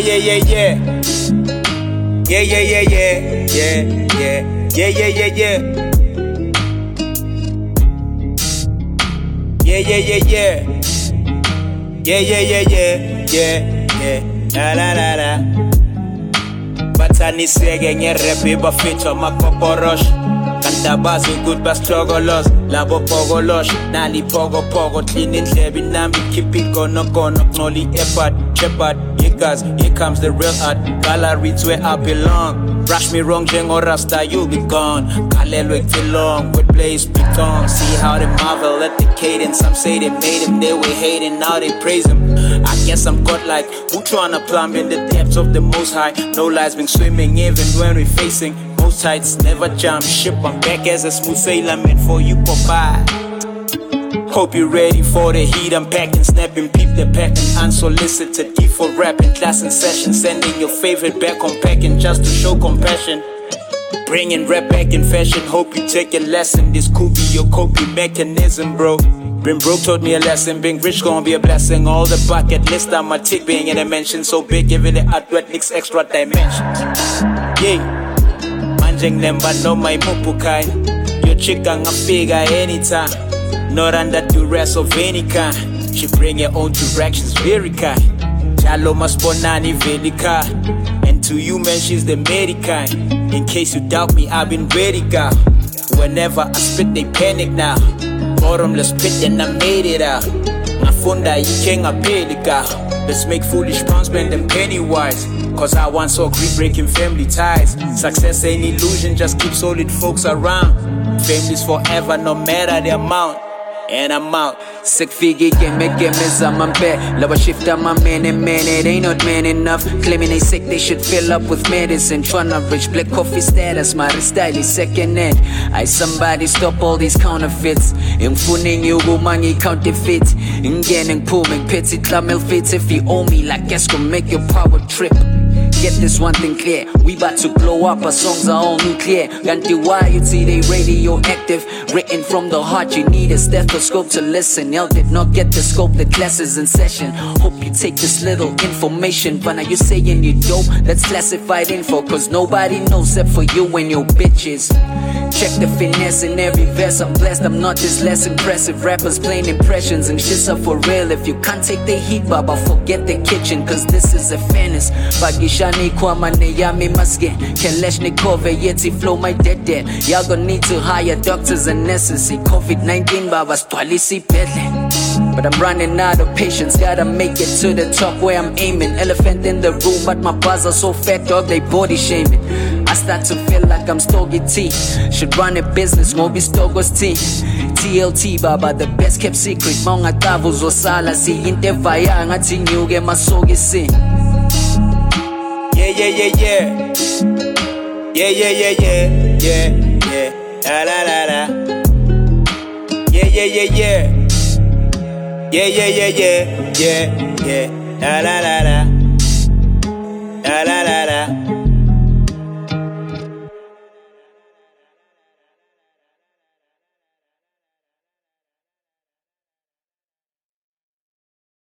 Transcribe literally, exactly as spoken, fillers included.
yeah, yeah, yeah. Yeah, yeah, yeah, yeah, yeah, yeah, yeah, yeah, yeah, yeah. Yeah, yeah, yeah, yeah. Yeah, yeah, yeah, yeah, yeah, yeah. La la la la. Batani sege nye repi ba feature makoporosh. Kanta bazi good bas trogolos. Labo pogolos. Nali pogo pogo. Clean indlebi nami keep it gono gono. Knolly epad, shepherd. Yekas, here comes the real art. Galleries where I belong. Brush me wrong, jengo rasta, you'll be gone. Kalelo too long, with blaze beton. See how they marvel at the cadence. Some say they made him, they were hating, now they praise him. I guess I'm godlike, who tryna plumb in the depths of the most high. No lies been swimming even when we're facing most heights. Never jump ship, I'm back as a smooth sailor meant for you, Popeye. Hope you're ready for the heat. I'm packing, snapping, peep the pattern. Unsolicited, E for rapping, class in session. Sending your favorite back on packing just to show compassion. Bringing rap back in fashion. Hope you take a lesson. This could be your coping mechanism, bro. Been broke taught me a lesson. Being rich gonna be a blessing. All the bucket list on my tick being in a mention so big, giving the outward nicks extra dimensions. Yeah, manjing them but no my mupukai. Your chick gonna figure anytime. Not under duress of any kind. She bring her own directions, very kind. Jalo masponani velika. And to you man, she's the medica. In case you doubt me, I've been ready, girl. Whenever I spit, they panic now. Bottomless pit and I made it out. Mafunda, you can't pay the guy. Let's make foolish pounds, spend them penny wise. Cause I once saw grief breaking family ties. Success ain't illusion, just keep solid folks around. Family's forever, no matter the amount. And I'm out. Sick figgy can make a miss on my bed. Love a shift on my man and man, it ain't not man enough. Claiming they sick, they should fill up with medicine. Tryna reach black coffee status, my style is second hand. I somebody stop all these counterfeits. Imfuning you go money counterfeit. Ingaining pulling petty clamel fits. If you owe me like Esco, make your power trip. Get this one thing clear, we bout to blow up, our songs are all nuclear. Ganti Y T, they radioactive. Written from the heart, you need a stethoscope to listen. Y'all did not get the scope, the class is in session. Hope you take this little information. But now you saying you dope, that's classified info. Cause nobody knows except for you and your bitches. Check the finesse in every verse, I'm blessed, I'm not just less impressive. Rappers playing impressions and shit's up for real. If you can't take the heat, baba, forget the kitchen. Cause this is a fairness. Bagishani kwa mane yami maske. Kelesh nikove yeti flow my dead dead. Y'all gonna need to hire doctors and nurses. COVID nineteen baba stwalisi pedle. But I'm running out of patience, gotta make it to the top where I'm aiming. Elephant in the room, but my bars are so fat, dog, they body shaming. I start to feel like I'm Stogie T. Should run a business, Moby Stogos T. T L T baba, the best kept secret. Monga tavos o sala si inte vaya ngati nyuge masogi si. Yeah, yeah, yeah, yeah. Yeah, yeah, yeah, yeah. Yeah, yeah. La la la la. Yeah, yeah, yeah, yeah. Yeah, yeah, yeah, yeah. Yeah, yeah. La la la la.